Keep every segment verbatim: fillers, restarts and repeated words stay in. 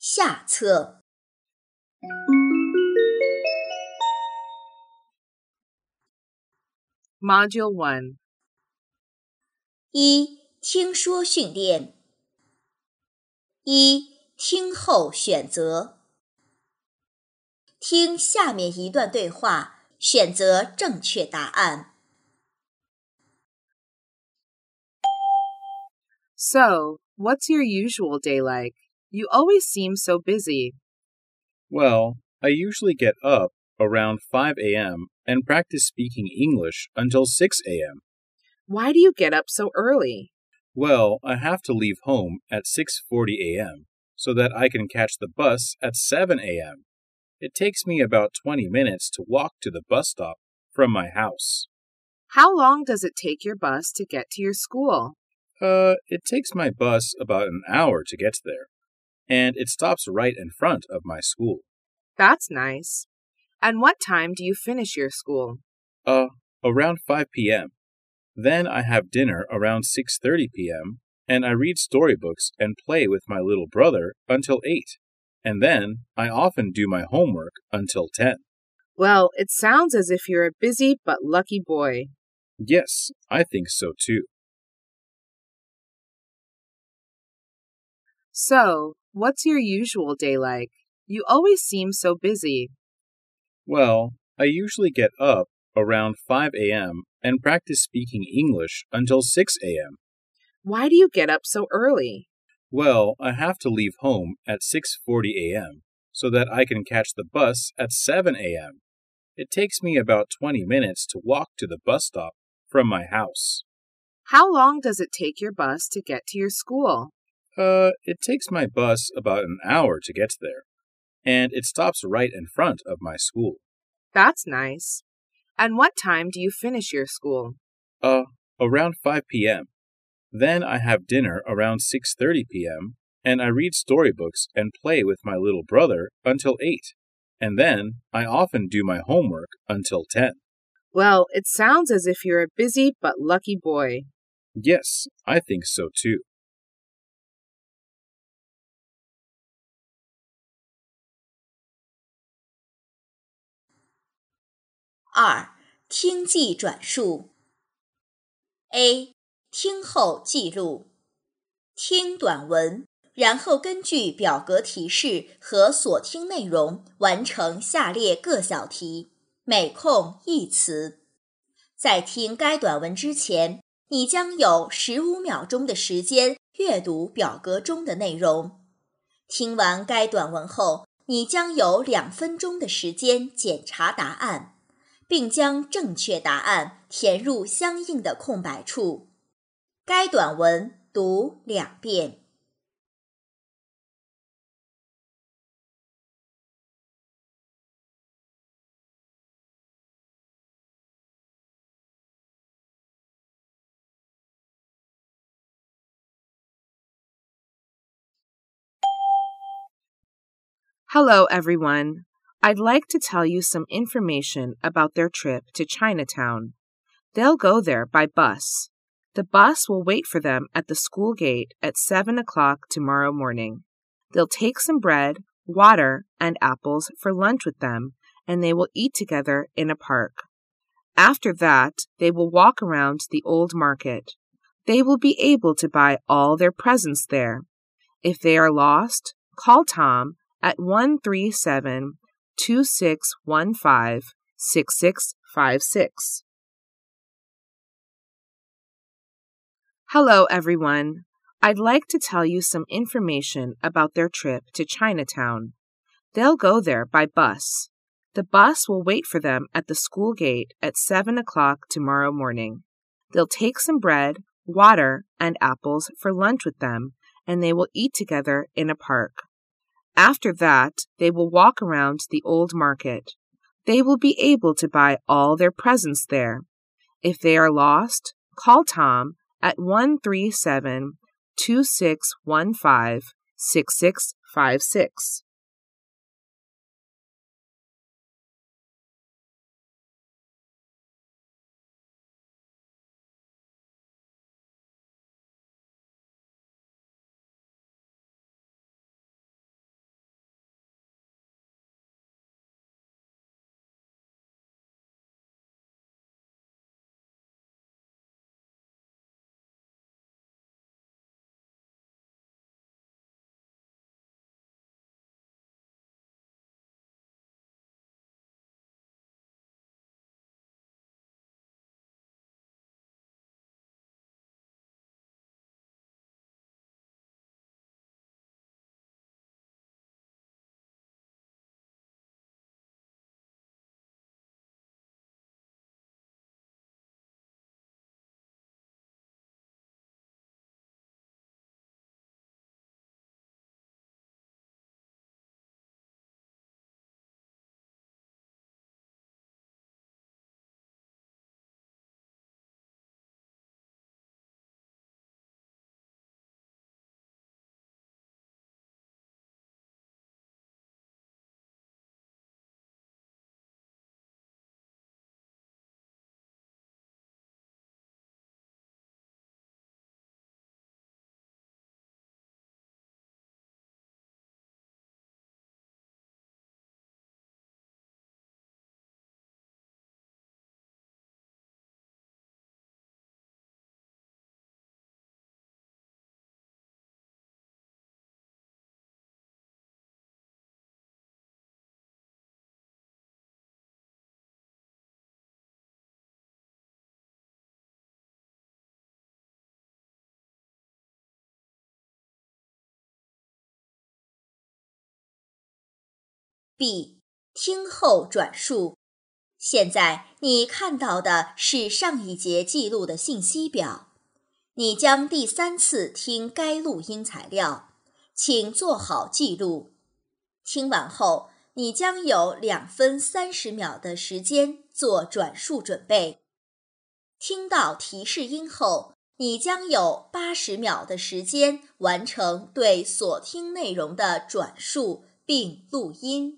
下册。 Module one. 一、听说训练。一、听后选择。听下面一段对话，选择正确答案。 So, what's your usual day like? You always seem so busy. Well, I usually get up around five a.m. and practice speaking English until six a.m. Why do you get up so early? Well, I have to leave home at six forty a.m. so that I can catch the bus at seven a.m. It takes me about twenty minutes to walk to the bus stop from my house. How long does it take your bus to get to your school? Uh, it takes my bus about an hour to get there, and it stops right in front of my school. That's nice. And what time do you finish your school? Uh, around five p.m. Then I have dinner around six thirty p.m., and I read storybooks and play with my little brother until eight. And then I often do my homework until ten. Well, it sounds as if you're a busy but lucky boy. Yes, I think so too. So, what's your usual day like? You always seem so busy. Well, I usually get up around five a.m. and practice speaking English until six a.m. Why do you get up so early? Well, I have to leave home at six forty a.m. so that I can catch the bus at seven a.m. It takes me about twenty minutes to walk to the bus stop from my house. How long does it take your bus to get to your school? Uh, it takes my bus about an hour to get there, and it stops right in front of my school. That's nice. And what time do you finish your school? Uh, around five p.m. Then I have dinner around six thirty p.m., and I read storybooks and play with my little brother until eight. And then I often do my homework until ten. Well, it sounds as if you're a busy but lucky boy. Yes, I think so too. 二、听记转述。A、听后记录。听短文，然后根据表格提示和所听内容完成下列各小题，每空一词。在听该短文之前，你将有十五秒钟的时间阅读表格中的内容。听完该短文后，你将有两分钟的时间检查答案，并将正确答案填入相应的空白处。该短文读两遍。 Hello, everyone. I'd like to tell you some information about their trip to Chinatown. They'll go there by bus. The bus will wait for them at the school gate at seven o'clock tomorrow morning. They'll take some bread, water, and apples for lunch with them, and they will eat together in a park. After that, they will walk around the old market. They will be able to buy all their presents there. If they are lost, call Tom at one three seven, two six one five, six six five six. Hello, everyone. I'd like to tell you some information about their trip to Chinatown. They'll go there by bus. The bus will wait for them at the school gate at seven o'clock tomorrow morning. They'll take some bread, water, and apples for lunch with them, and they will eat together in a park. After that, they will walk around the old market. They will be able to buy all their presents there. If they are lost, call Tom at one three seven, two six one five, six six five six. B. 听后转述。现在你看到的是上一节记录的信息表。你将第三次听该录音材料，请做好记录。听完后，你将有两分三十秒的时间做转述准备。听到提示音后，你将有八十秒的时间完成对所听内容的转述并录音。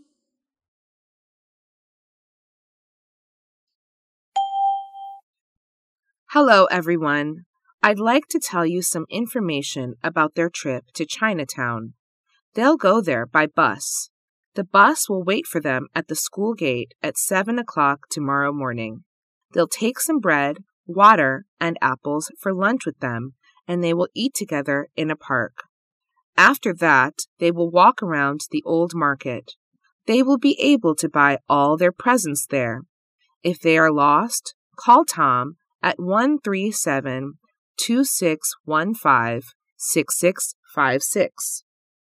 Hello, everyone. I'd like to tell you some information about their trip to Chinatown. They'll go there by bus. The bus will wait for them at the school gate at seven o'clock tomorrow morning. They'll take some bread, water, and apples for lunch with them, and they will eat together in a park. After that, they will walk around the old market. They will be able to buy all their presents there. If they are lost, call Tom at one three seven, two six one five, six six five six.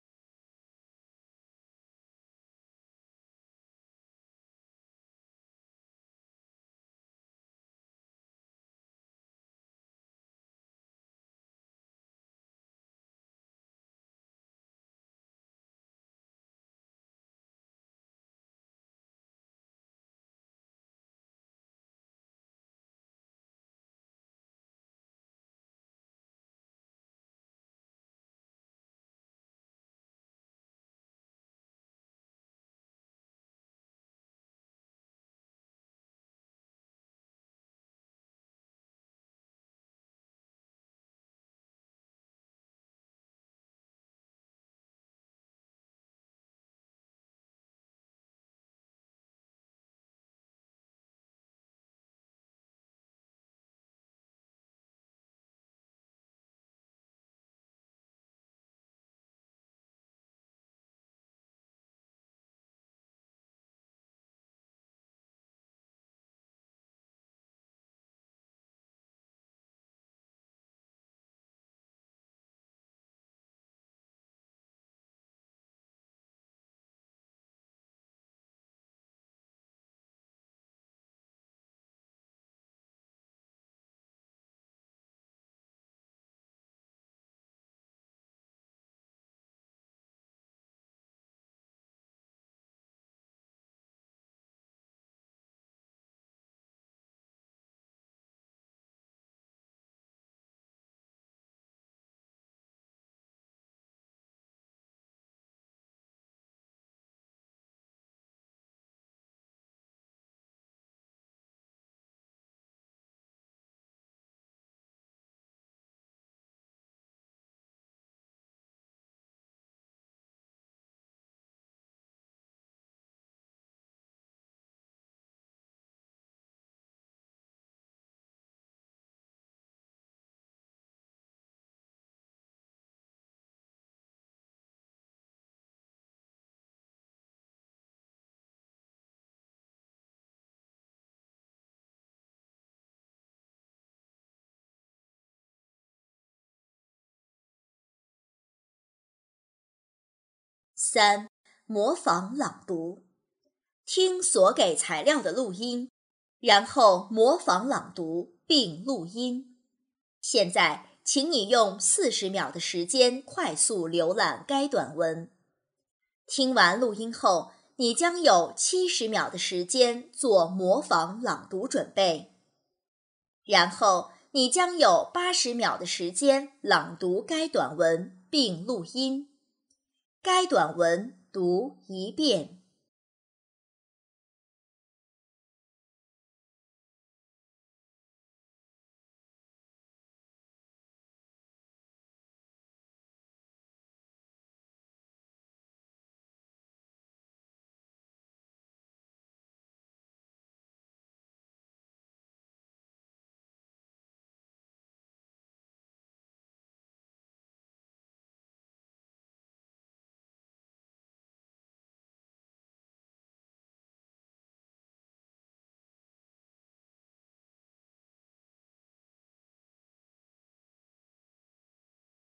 三、模仿朗读。听所给材料的录音，然后模仿朗读并录音。现在，请你用四十秒的时间快速浏览该短文。听完录音后，你将有七十秒的时间做模仿朗读准备。然后，你将有八十秒的时间朗读该短文并录音。该短文读一遍。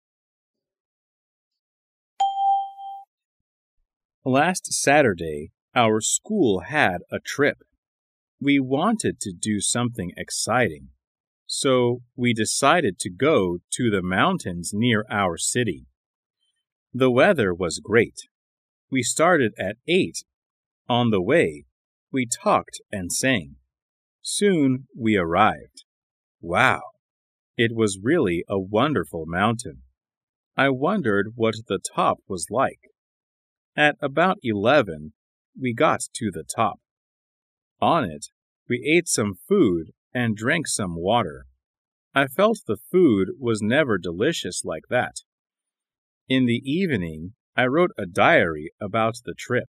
Last Saturday, Our school had a trip. We wanted to do something exciting, so we decided to go to the mountains near our city. The weather was great. We started at eight. On the way, we talked and sang. Soon we arrived. Wow! It was really a wonderful mountain. I wondered what the top was like. At about eleven, we got to the top. On it, we ate some food and drank some water. I felt the food was never delicious like that. In the evening, I wrote a diary about the trip.